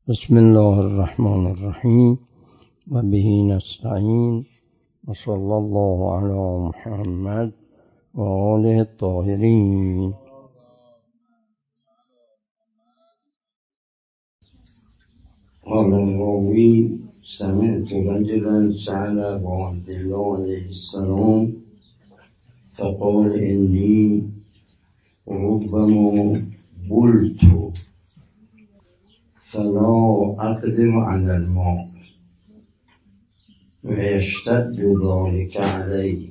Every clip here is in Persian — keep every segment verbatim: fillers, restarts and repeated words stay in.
بسم الله الرحمن الرحیم و به نستعین و صلی الله علی محمد و آله الطاهرین. قال الراوی سمعت رجلا سأل ابا عبد الله علیه السلام فقال انی ربما بلت فلا أقدر على الماء ويشتد ذلك علي،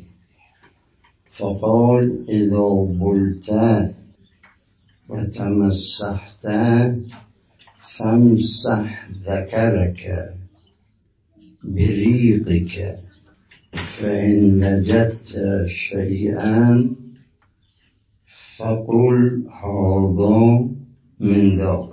فقال إذا بلت وتمسحت فامسح ذكرك بريقك، فإن وجدت شيئا فقل هذا من ذاك.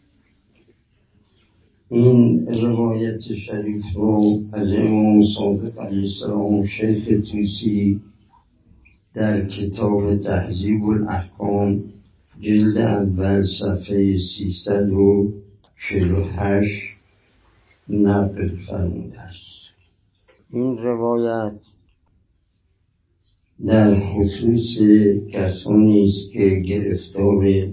این روایت شریف رو از امام صادق علیه السلام شیخ طوسی در کتاب تهذیب الاحکام جلد اول صفحه سیصد و چهل و هشت نقل فرموده است. این روایت در خصوص کسانی است که گرفتار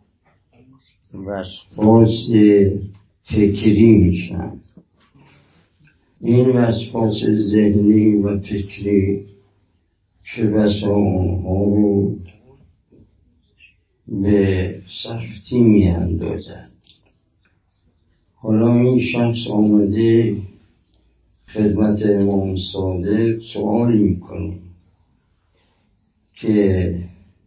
وسواس فکری میشن. این وسواس ذهنی و فکری چه بسا آنها رو به سختی می اندازد. حالا این شخص آمده خدمت امام صادق سوال میکنه که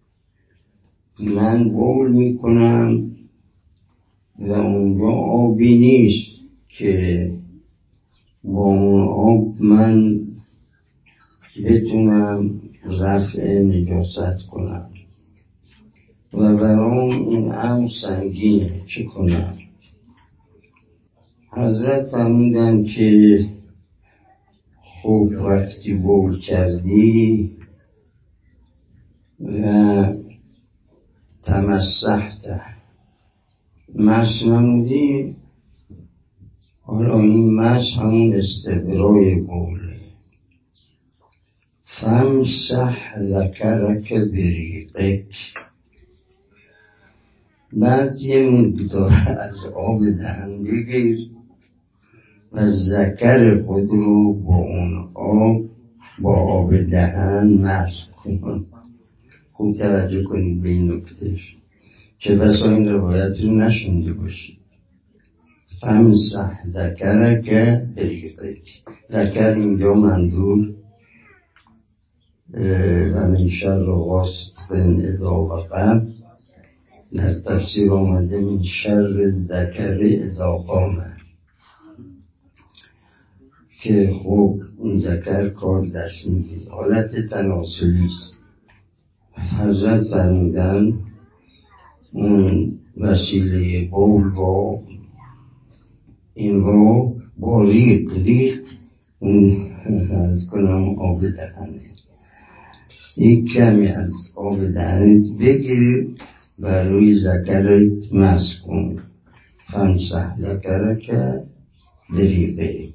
من بول میکنم و اونجا آبی نیست که با اون آب من بتونم رفع نجاست کنم و برام این امر سنگینه، چه کنم؟ حضرت فرمودن که خب وقتی بول کردی و تمسحت مس نمودی، حالا این مس همون استبرای بوله، فامسح ذکرک بریقک، بعد یه مقدار از آب دهن بگیر و ذکر خود رو با اون آب با آب دهن مسح کن. خوب توجه کنید به این نکتهش که بسا این روایت رو نشنده باشید. فامسح ذکرک بریقک، ذکر اینجا منظور و من شر غاسق اذا وقب، در تفسیر آمده من شر ذکر اذا قام، که خب اون ذکر کار دست میگید، حالت تناسلی است. حضرت فرمودن اون وسیله بول و این رو با ریق ریق اون از کنم آب دهنه، یک کمی از آب دهنت بگیر و روی ذکرت مسح کن. فامسح ذکرک بریقک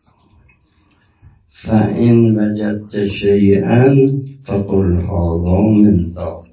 فإن وجدت شیئا فقل هذا من ذاک،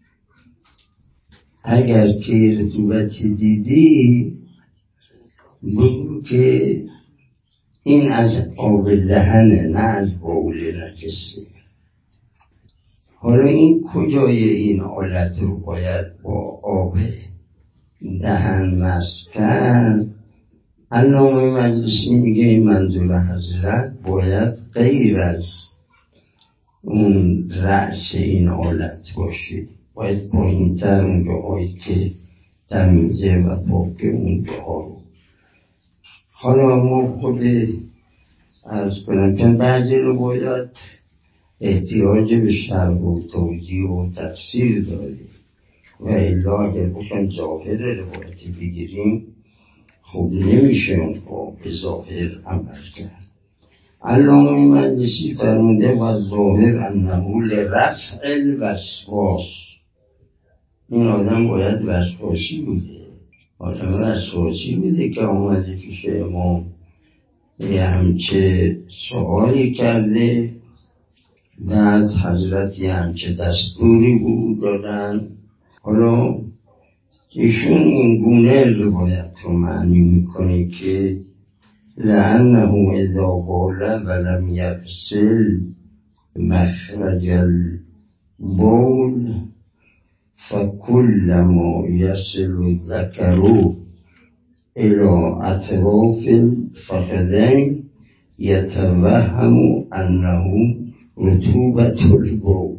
اگر که رطوبتی دیدی بگو که این از آب دهنه، نه از بول نجسه. حالا این کجای این حالت رو باید با آب دهن مسح کرد؟ علامه مجلسی میگه این منظور حضرت باید غیر از اون رأس این حالت باشه، باید پایین تر اونجاهایی که تمیزه و پاک اونجاها رو. حالا ما خود از کنم چون بعضی رو باید احتیاج به شرح و توضیح و تفسیر داره و الا اگر بخوایم ظاهر روایتی بگیریم خب نمیشه اون به ظاهر عمل کرد. علامه مجلسی فرموده و ظاهر انه لرفع الوسواس، این آدم باید وسواسی بوده آدم وسواسی بوده که آمده پیش امام یه همچه سوالی کرده، بعد حضرت یه همچه دستوری بود دادن. حالا ایشون این گونه روایت رو معنی میکنه که لعنه اذا بال ولم یغسل مخرج البول فکل ما یصل الذکر الى اطراف الفخذین یتوهم انه رطوبت البول.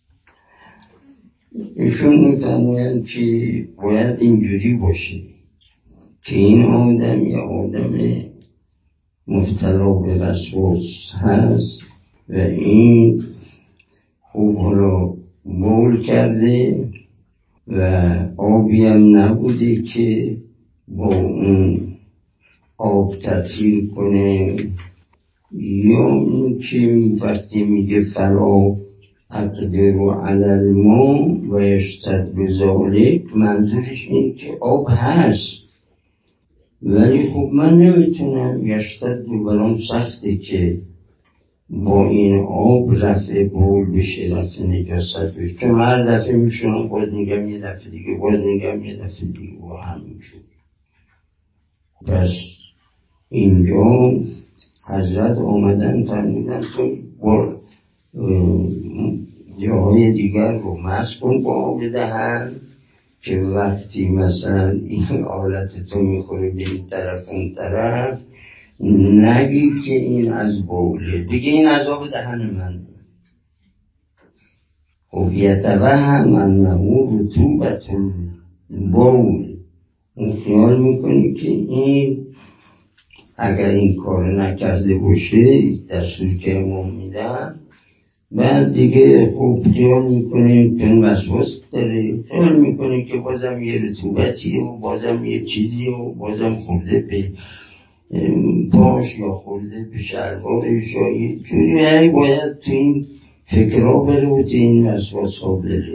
ایشون میفرمایند که باید اینجوری باشه که این آدم یا آدم مبتلا به وسواس هست و این خوب حالا بول کرده و آبی هم نبوده که با اون آب تطهیر کنه، یا این که وقتی میگه فلا اقدر علی الماء و یشتد بذالک، منظورش این که آب هست ولی خب من نمیتونم، یشتد برام سخته که با این آب رفع بول بشه، رفع نجاست بشه، چون هر دفعه میشونم باز میگم یه دفعه دیگه، باز میگم یه دفعه دیگه با همینجور. پس اینجا حضرت آمدن فرمودن تو با جاهای دیگر رو مسح کن با آب دهن، که وقتی مثلا این آلت تو میخوره به این طرف اون طرف نگی که این از بوله، بگه این از آب دهن من. خب یتوهم انه رطوبت البول، اون خیال میکنی که این اگر این کار نکرده باشه دستور که امام میدن، بعد دیگه خوب خیال میکنه چون وسواس داره، خیال میکنه که بازم یه رطوبتی و بازم یه چیزی و بازم خورده به پاش یا خورده به شلوارش یا یه جوری، هی باید تو این فکرها بره و تو این وسواس ها بره.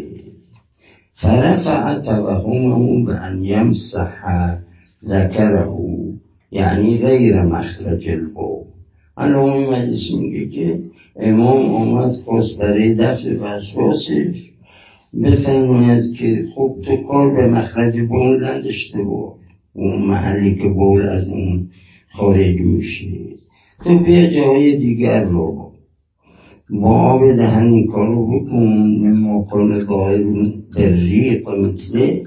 فرفع توهمه به ان یمسح ذکره، یعنی غیر مخرج البول. علامه مجلسی میگه که امام آمد خواست برای دفع وسواسش بفرماید که خب تو کار به مخرج بول نداشته بود، اون محلی که بول از اون خارج میشه، تو بیا جای دیگر رو با آب دهن این کار رو بکن، مما کن ظاهر بریق مثله،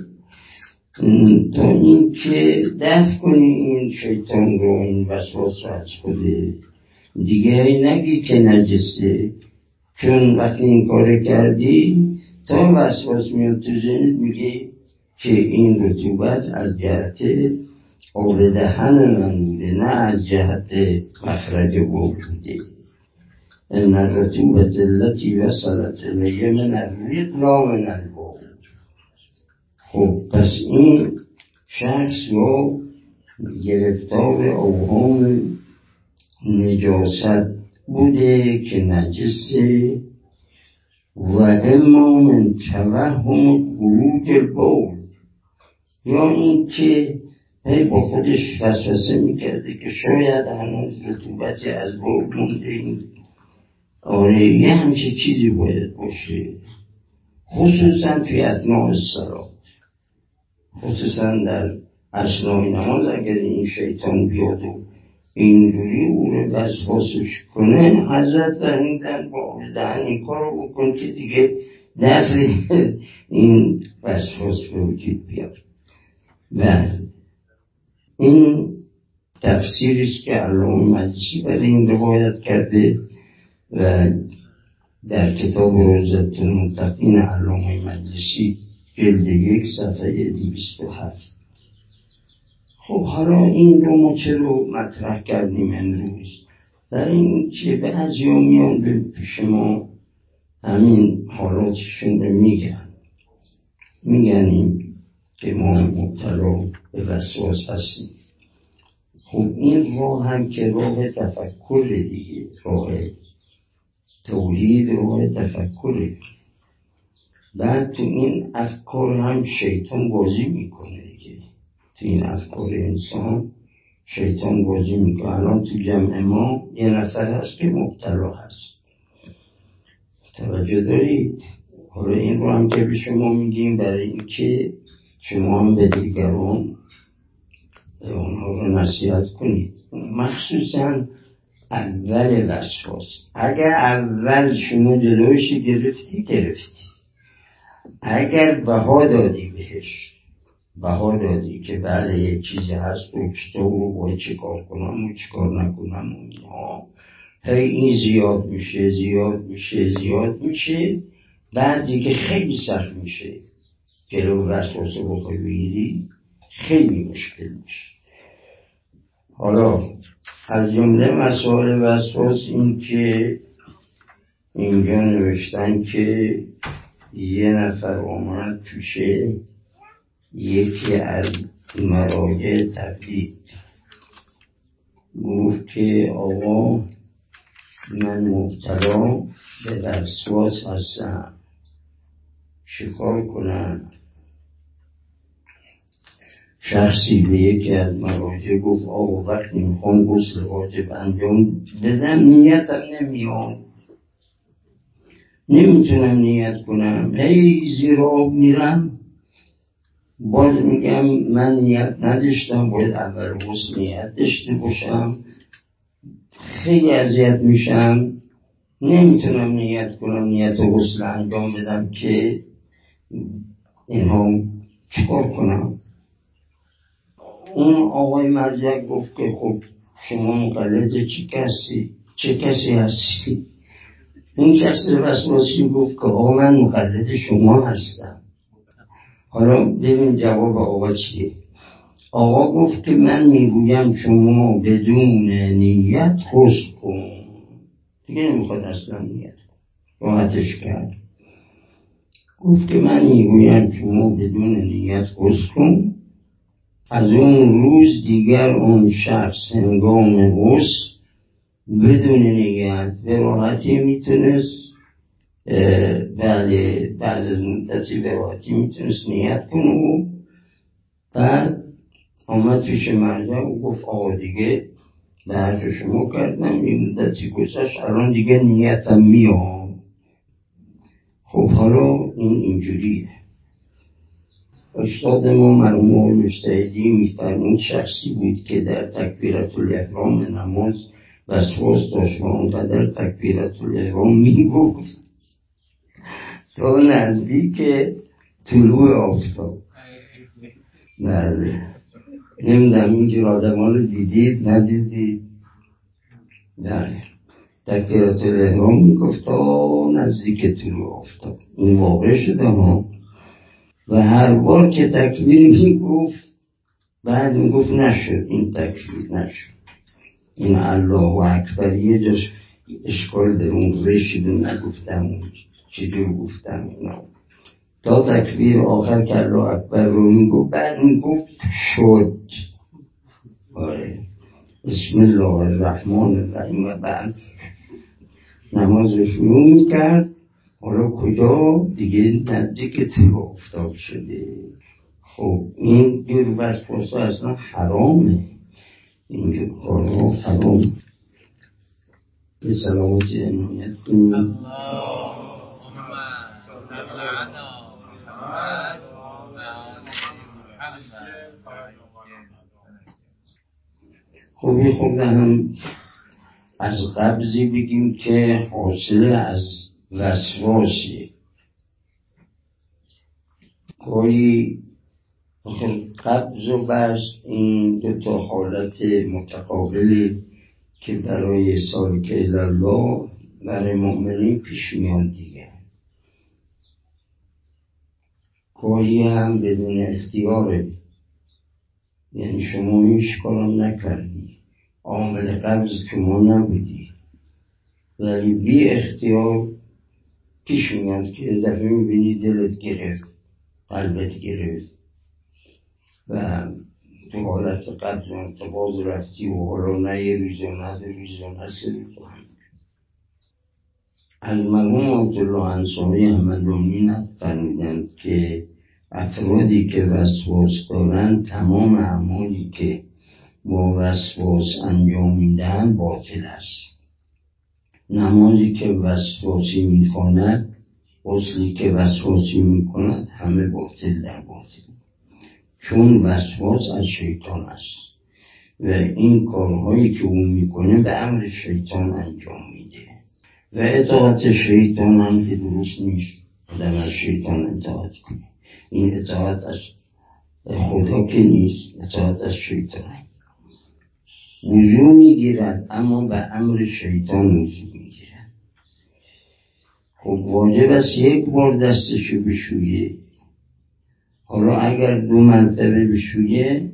تا این که دفع کنی این شیطان رو، این وسواس رو از خوده دیگه نگی که نجسه، چون وقتی این کار کردی تا وسواس میاد تو ذهنت میگه که این رطوبت از جهت آب دهن من بوده، نه از جهت مخرج بول بوده. ان الرطوبت التي وصلت الیه من الریق لا من البول. خب پس این شخص رو گرفتار اوهام نجاست بوده که نجسه، و اما من توهم خروج البول، یا این که هی با خودش وسوسه میکرده که شاید هنوز رطوبتی از بول مونده، این آره یه همچه چیزی باید باشه، خصوصا توی اثناء الصلاة، خصوصا در اثناء نماز اگر این شیطان بیاد و اینجوری او رو وسواسش کنه، حضرت فرمودن با آب دهن این کار رو بکن که دیگه دفع این وسواس به وجود بیاد. و این تفسیریست که علامه مجلسی برای این روایت کرده و در کتاب روضة المتقین علامه مجلسی جلد یک صفحه دویست و هفت. خب حالا این رو ما چرا مطرح کردیم امروز؟ برای این که بعضی ها میان به پیش ما همین حالاتشون رو میگن میگن که ما مبتلا به وسواس هستیم. خب این راه هم که راه تفکر دیگه، راه توحید، راه تفکره. بعد تو این افکار هم شیطان بازی میکنه دیگه، تو این افکار انسان شیطان بازی میکنه. الان تو جمع ما یه نفر هست که مبتلا هست، توجه دارید؟ حالا این رو هم که به شما میگیم برای اینکه شما هم به دیگران اونها رو نصیحت کنید، مخصوصا اول وسواس. اگر اول شما جلوش گرفتی گرفتی، اگر بها دادی بهش، بها دادی که بله یک چیزی هست دکتر رو باید چه کار کنم و چه کار نکنم و اینا، هی این زیاد میشه زیاد میشه زیاد میشه، بعد دیگه خیلی سخت میشه جلو وسواس رو بخوای بگیری، خیلی مشکل میشه. حالا از جمله مسائل وسواس این که اینجا نوشتن که یه نفر آمد توشه یکی از مراجع تبلیغ، گفت که آقا من مبتلا به وسواس هستم، چیکار کنم؟ شخصی به یکی از مراجع گفت آقا وقتی میخوام غسل واجب انجام بدم نیتم نمیام، نمیتونم نیت کنم، هی زیر آب میرم، باز میگم من نیت نداشتم، باید اول غسل نیت داشته باشم، خیلی اذیت میشم، نمیتونم نیت کنم نیت غسل انجام بدم که اینها چیکار کنم؟ اون آقای مرجع گفت که خب شما مقلد چه کسی چه کسی هستی؟ اون شخص وسواسی گفت که آقا من مقلد شما هستم. حالا ببین جواب آقا چیه. آقا گفت که من میگویم شما بدون نیت غسل کن، دیگه نمیخواد اصلا نیت، راحتش کرد. گفت که من میگویم شما بدون نیت غسل کن، از اون روز دیگر اون شخص هنگام غسل بدون نیت به راحتی میتونست بله بعد از مدتی به راحتی میتونست نیت کنه و بعد آمد پیش مرجع و گفت آقا دیگه به حرف شما کردم، این مدتی گذشت، الان دیگه نیتم میام. خب حالا این اینجوریه. استاد ما مرحوم آقای مجتهدی میفرمود شخصی بود که در تکبیرة الاحرام نماز وسواس داشت و آنقدر تکبیرة الاحرام میگفت تا نزدیک طلوع آفتاب. بله نمیدونم اینجور آدم ها رو دیدید ندیدید؟ بله تکبیرة الاحرام میگفت تا نزدیک طلوع آفتاب. این واقع شده ها. و هر بار که تکبیر میگفت بعد میگفت نشد، این تکبیر نشد، این الله اکبریه جاش اشکال در اون رشیدون نگفتم چجور گفتم اینا، تا تکبیر آخر که الله اکبر رو میگفت بعد میگفت شد. آره بسم الله الرحمن الرحیم و بعد نماز رو شروع میکرد. حالا کجا دیگه نزدیک طلوع آفتاب شده. خب این دور وسواس اصلا حرامه، این کارها حرام. به سلامتی عنایت کنیم. خب یه خورده هم از قبضی بگیم که حاصل از وسواسی. گاهی قبض و بسط این دو تا حالت متقابلی که برای سالک الله برای مؤمنین پیش میاد دیگه. گاهی هم بدون اختیاره، یعنی شما هیچ کارم نکردی، عامل قبض که ما نبودی، ولی بی اختیار پیش میاد که دفعه میبینی دلت گرفت، قلبت گرفت و تو حالت قبض و باز رفتی و حالا نه یه روز و نه دو روز و نه سه روز و هم. از مرحوم عبدالله انصاری همدانی نفرمیدند که افرادی که وسواس دارن تمام اعمالی که با وسواس انجام میدن باطل است. نمازی که وسواسی میخواند، غسلی که وسواسی میکند، همه باطل در باطل، چون وسواس از شیطان است و این کارهایی که او میکنه به امر شیطان انجام میده و اطاعت شیطان هم که درست نیست آدم از شیطان اطاعت کنه. این اطاعت از خدا که نیست، اطاعت از شیطان. وضو میگیرد اما به امر شیطان وضو میگیرد. خب واجب است یک بار دستشو بشویه. حالا اگر دو مرتبه بشویه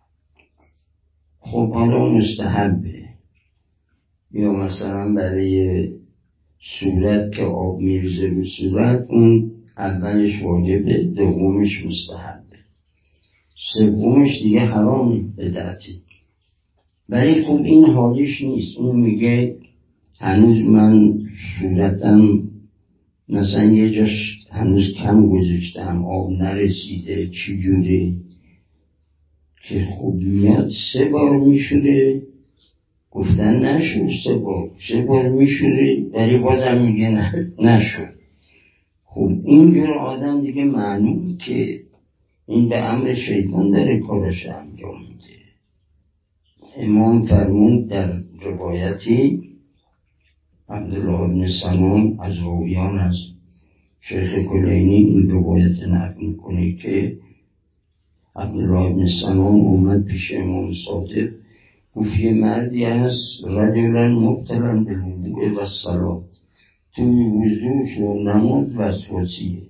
خب حالا مستحبه. یا مثلا برای صورت که آب میریزه به صورت، اون اولش واجبه، دومش مستحبه، سومش دیگه حرام بدعتی. ولی خب این حالیش نیست. اون میگه هنوز من صورتم مثلا یه جاش هنوز کم گذاشتم، آب نرسیده، چی جوره که خب میاد سه بار میشوره. گفتن نشد سه بار، سه بار میشوره ولی بازم میگه نه نشد. خب اینجور آدم دیگه معلوم که این به امر شیطان داره کارش انجام میده. امام فرمود در روایتی، عبدالله بن سلام از راویان از شیخ کلینی این روایت نقل میکنه که عبدالله بن سلام اومد پیش امام صادق، گفت یه مردی هست رجلا مبتلا بالوضوء و الصلاة، توی وضوش و نماز وسواسیه.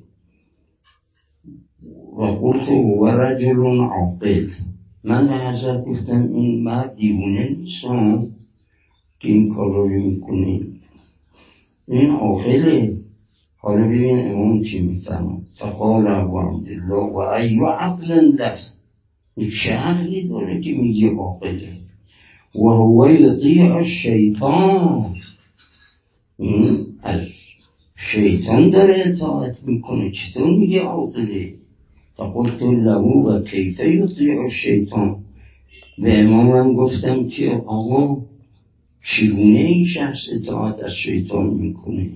و قلت هو رجل عاقل. من به حضرت گفتم این مرد دیوونه نیست که این کار رو میکنه، این عاقله. حالا ببین امام چی میفهمد. فقال ابو عبدالله و ایو عقل له، چه عقلی داره که میگه عاقله؟ و هو یطیع الشیطان، این از شیطان داره اطاعت میکنه، چطور میگه عاقله؟ فقلت له و کیف یطیع الشیطان. به امامم گفتم که آقا چگونه این شخص اطاعت از شیطان میکنه؟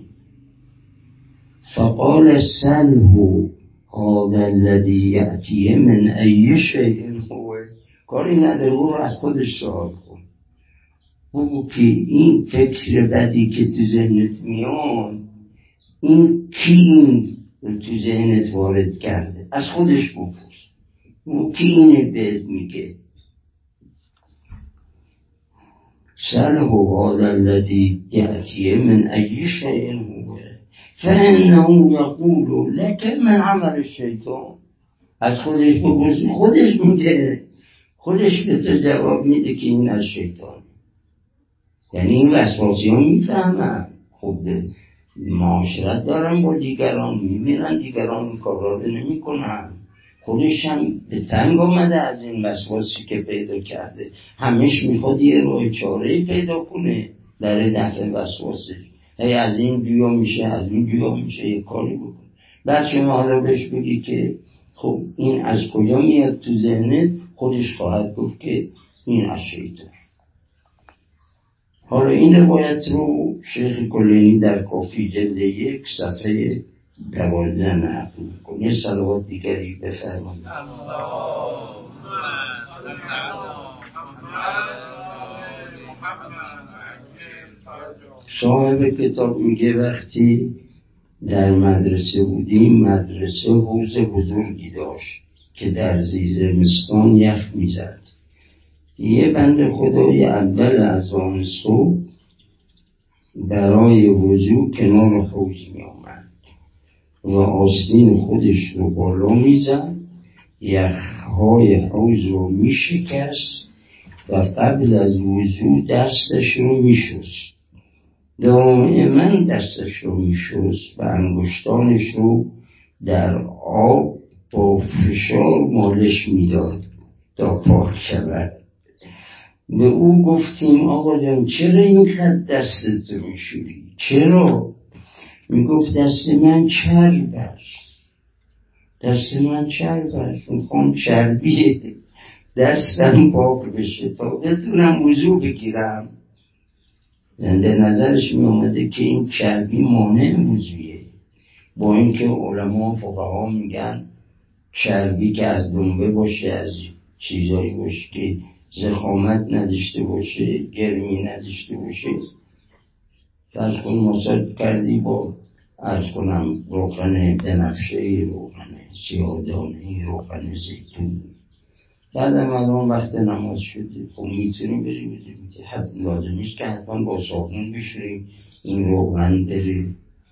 فقال سله هذا الذي یأتی من ای شیء هو، کاری نداره، او رو از خودش سوال کن، بگو که این فکر بدی که تو ذهنت میاد این کی این تو ذهنت وارد کرده؟ از خودش بپرس، بگو کی اینه بهت میگه. سله هذا الذي یأتی من ای شیء هو فإنه یقول لك من عمل الشیطان. از خودش بپرس، خودش میگه، خودش به تو جواب میده که این از شیطان. یعنی این وسواسی ها میفهمن، خب معاشرت دارن با دیگران، میبینن دیگران این کارا رو نمی کنن، خودش هم به تنگ آمده از این وسواسی که پیدا کرده، همش میخواد یه راه چاره پیدا کنه در دفع وسواسش. هی از این جویا میشه، از این جویا میشه، یه کاری بکنه. بعد شما حالا بهش بگی که خب این از کجا میاد تو ذهنت، خودش خواهد گفت که این از شیطان. حالا این روایت رو شیخ کلینی در کافی جلد یک صفحه دوازده نقل میکنه. یه صلوات دیگری بفرمایید. صاحب کتاب میگه وقتی در مدرسه بودیم، مدرسه حوض بزرگی داشت که در زمستان یخ میزد. یه بند خدای اول از آن صبح برای وضو کنار حوض می آمد و آستین خودش رو بالا می زد، یخهای حوض رو می شکست و قبل از وضو دستش رو می شست. دائما دستش رو می شست و انگشتانش رو در آب با فشار مالش می داد تا پاک شود. به او گفتیم آقا جان چرا این خط دستتو میشوری؟ چرا؟ میگفت دست من چرب است، دست من چرب است، میخوام چربی دستم پاک بشه تا بتونم وضو بگیرم. به نظرش می اومده که این چربی مانع وضویه، با اینکه علما فقها میگن چربی که از دنبه باشه، از چیزایی باشه که ضخامت نداشته باشه، گرمی نداشته باشه. فرض کن مصاد کردی با عرض کنم روغن بنفشه، روغن سیاه‌دانه، روغن زیتون، بعدم الان وقت نماز شده، خب میتونیم بریم بزنیم که حد لازم نیست که حتما با صابون بشوریم این روغن بره.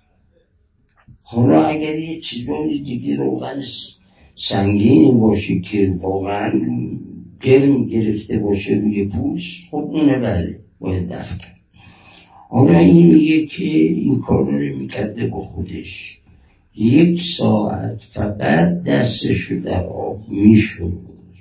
حالا اگر یه چیزایی دیگه روغن سنگین باشه که واقعا گرم گرفته باشه روی پوست، خب اونه بله باید دفع کرد. حالا این میگه که این کار رو میکرده با خودش، یک ساعت فقط دستشو در آب میشورد.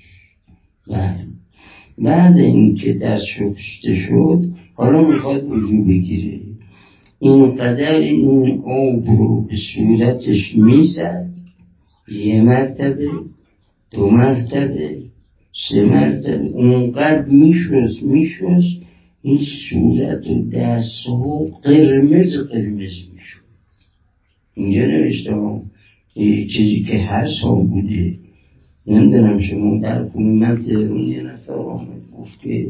بعد اینکه دست شسته شد حالا میخواد وضو بگیره، اینقدر این آب رو به صورتش میزد، یه مرتبه، دو مرتبه، سه مرتبه، اونقدر میشست میشست این صورت و دست ها قرمز قرمز میشد. اینجا نوشته ها چیزی که هر سال بوده، نمیدونم شما در من تهرون یه نفر آمد گفت که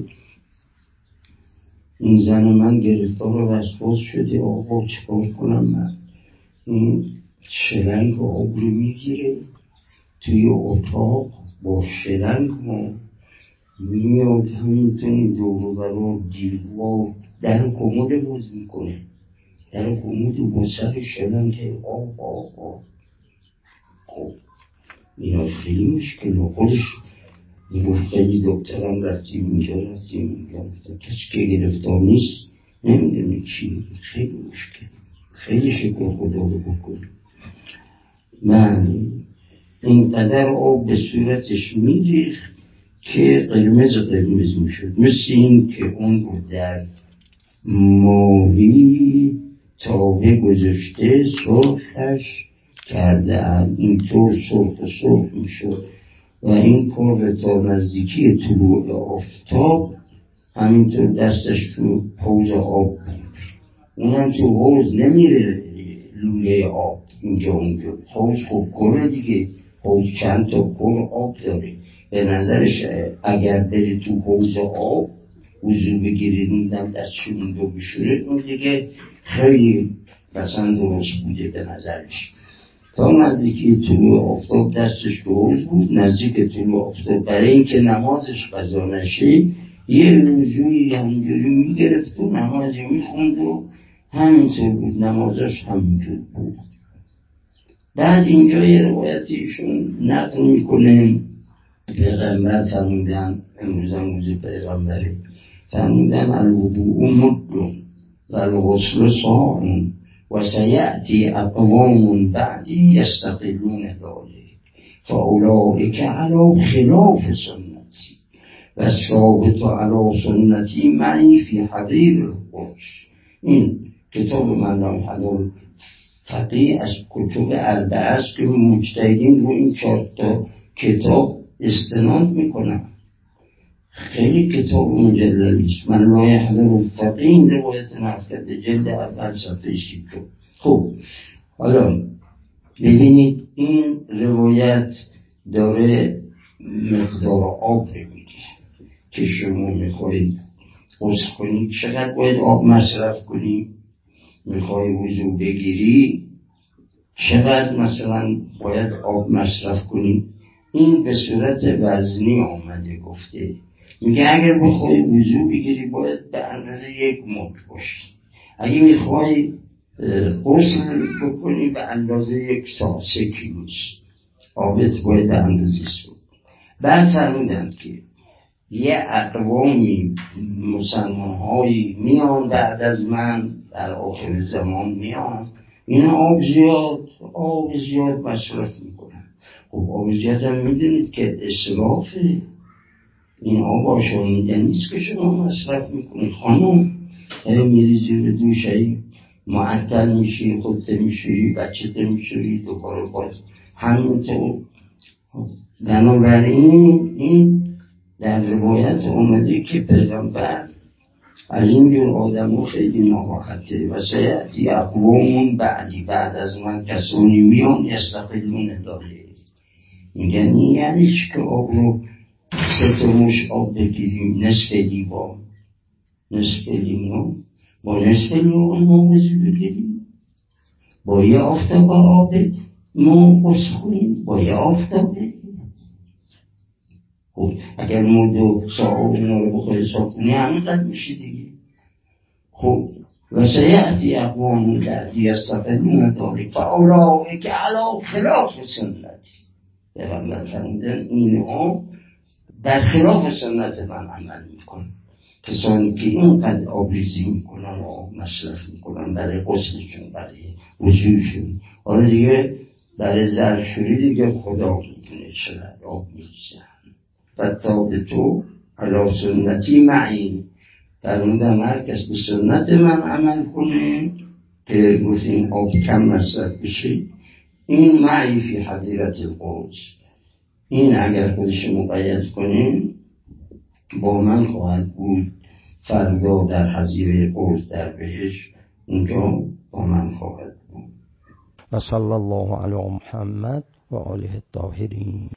این زن من گرفتار وسواس شده، آقا چکار کنم من؟ این شلنگ آب رو میگیره توی اتاق با شلنگ ما میاد همینطور دور برای دیوار در کمود باز میکنه، در کمود با سر شلنگ آب آب آب. خب اینا خیلی مشکل خودش میگفت خیلی دکترم رفتیم اینجا رفتیم اینجا، کسی که گرفتار نیست نمیدونه چی، خیلی مشکل، خیلی شکر خدا رو بکن. من اینقدر آب به صورتش میریخت که قرمز قرمز میشد، مثل این که اون رو در ماهی تابه گذاشته سرخش کرده، اینطور سرخ و سرخ میشد و این کار تا نزدیکی طلوع آفتاب همینطور دستش تو حوض آب بود، اونم تو حوض نمیره لوله آب اینجا اونجا، حوض خب کره دیگه، حوض چند تا کره آب داره، به نظرش اگر بری تو حوض آب وضو بگیرید میدم دستشون رو بشوره، اون دیگه خیلی مثلا درست بوده به نظرش. تا نزدیکی طلوع آفتاب دستش تو حوض بود، نزدیک طلوع آفتاب برای اینکه نمازش قضا نشه یه وضوی همینجوری میگرفت و نمازی میخوند و همینطور بود، نمازش همینجور بود. بعد اینجا یه روایتی ایشون نقل میکنه، پیغمبر فرمودن، امروز هم روز پیغمبره، فرمودن الوضوء مد و الغسل صاع و سیأتی اقوام بعدی یستقلون ذلک فاولئک علی خلاف سنتی و ثابت علی سنتی معی فی حدیر القدس. این کتاب معنای حدیر فقیه از کتب اربعه است که مجتهدین رو این چهار تا کتاب استناد میکنن، خیلی کتاب مجللی است. من لا یحضر الفقیه این روایت نقل کرده، جلد اول صفحه شیش. خب حالا ببینید این روایت داره مقدار آب میگه که شما میخواید غسل کنید چقدر باید آب مصرف کنید، میخوای وضو بگیری چقدر مثلا باید آب مصرف کنید. این به صورت وزنی آمده گفته، میگه اگر بخوای وضو بگیری باید به اندازه یک مد باشی، اگه میخوای غسل بکنی به اندازه یک سا سه کیلوست آبت باید به اندازه سو. بعد فرمودن که یه اقوامی مسلمان هایی میان بعد از من در آخر زمان میان، این آب زیاد آب زیاد مصرف میکنن. خب آب زیاد هم میدونید که اسرافه، این آب آشامیدن نیست که شما مصرف میکنید. خانم هی میری زیر دوشهی معطل میشی، خودت میشوری، بچه‌ت میشوری، دوباره باز همینطور. بنابراین این در روایت اومده که پیغمبر از اینجور آدم ها خیلی ناراحته و سیعتی اقوامون بعدی بعد از من کسانی میان یستقلون داره. یعنی یعنی که آب رو سه تا مش آب بگیریم نصف لیوان نصف لیوان با نصف لیوان ما وضو بگیریم، با یه آفتاب آب ما قرص کنیم، با یه آفتاب. خب اگر ما دو ساعت اونا رو بخوری حساب کنی همینقدر میشه دیگه. خب و سیعتی اقوام بعدی یستقلون ذلک فاولئک علی خلاف سنتی. پیغمبر فرمودن اینها در خلاف سنت من عمل میکنن. کسانی که اینقدر آبریزی میکنن و آب مصرف میکنن برای غسلشون، برای وضوشون، حالا دیگه برای ظرفشویی دیگه خدا میدونه چقدر آب میریزن. و ثابتو علی سنتی معین، فرمودن هر کس به سنت من عمل کنه که گفتیم آب کم مصرف بشه، این معی فی حضیرت القدس، این اگر خودش مقید کنه با من خواهد بود فردا در حضیره قدس در بهشت، اونجا با من خواهد بود. و صلی الله علی محمد و آله الطاهرین.